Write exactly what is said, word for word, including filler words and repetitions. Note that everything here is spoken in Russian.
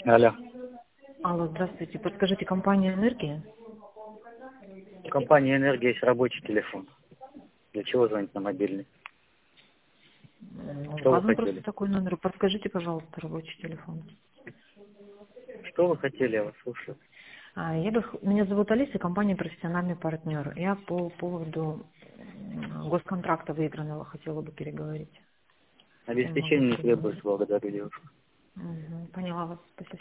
Алло. Алло, здравствуйте. Подскажите, компания «Энергия»? У компании «Энергия» есть рабочий телефон. Для чего звонить на мобильный? М, Что вы Указан просто хотели? такой номер. Подскажите, пожалуйста, рабочий телефон. Что вы хотели, я вас слушаю. А, я бы, х- меня зовут Алиса, компания «Профессиональный партнер». Я по поводу м, госконтракта выигранного хотела бы переговорить. Если я могу Обеспечение не переговорить. требуется, благодарю девушку. Мгм, поняла вас. Спасибо.